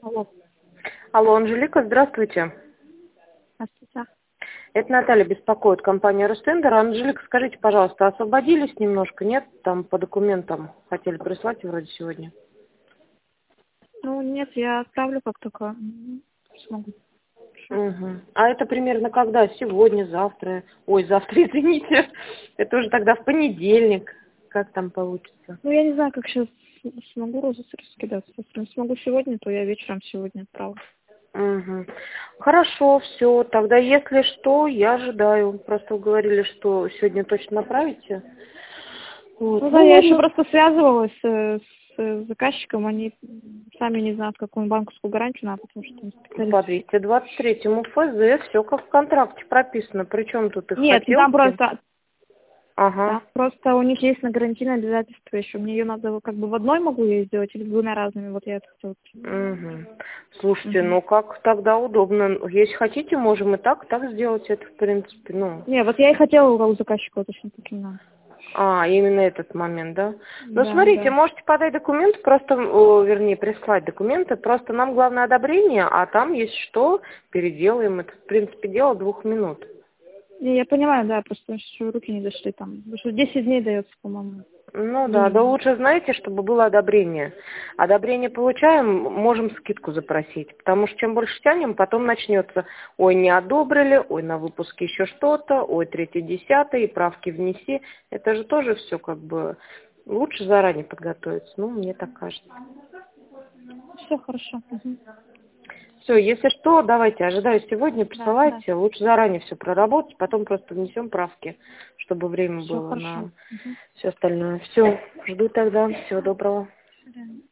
Алло. Алло, Анжелика, здравствуйте. Здравствуйте. Это Наталья беспокоит, компания Ростендер. Анжелика, скажите, пожалуйста, освободились немножко, нет? Там по документам хотели прислать вроде сегодня. Ну, нет, я отправлю, как только смогу. Угу. А это примерно когда? Сегодня, завтра? Ой, завтра, извините. Это уже тогда в понедельник. Как там получится? Ну, я не знаю, как сейчас смогу раскидаться. Если не смогу сегодня, то я вечером сегодня отправлю. Угу. Хорошо, все. Тогда, если что, я ожидаю. Просто вы говорили, что сегодня точно направите. Вот. Ну да, Ну, я еще ладно. просто связывалась с заказчиком, они сами не знают, какую банковскую гарантию надо, потому что там По специалисты. 223-му ФЗ все как в контракте прописано. Причем тут их Нет, ну хотелки? Ага. там просто у них есть на гарантийное обязательство еще. Мне ее надо как бы в одной могу ее сделать или двумя разными. Вот я это хотела. Угу. Слушайте, Мгм. ну как тогда удобно. Если хотите, можем и так сделать это, в принципе. Ну. Не, вот я и хотела у заказчика уточнить таким надо. А, именно этот момент, да? Ну, Да, смотрите, да. можете подать документы, просто, вернее, прислать документы, просто нам главное одобрение, а там, если что, переделаем. Это, в принципе, дело 2 минут. Не, я понимаю, да, просто еще руки не дошли там. Потому что 10 дней дается, по-моему, Ну да, да минимум. лучше, знаете, чтобы было одобрение. Одобрение получаем, можем скидку запросить, потому что чем больше тянем, потом начнется, ой, не одобрили, ой, на выпуске еще что-то, ой, третье, десятое, и правки внеси. Это же тоже все как бы лучше заранее подготовиться, ну, мне так кажется. Все хорошо. Мгм. Все, если что, давайте, ожидаю сегодня, Да, да. присылайте, лучше заранее все проработать, потом просто внесем правки, чтобы время Все было хорошо. на Мгм. все остальное. Все, жду тогда, всего доброго. До свидания.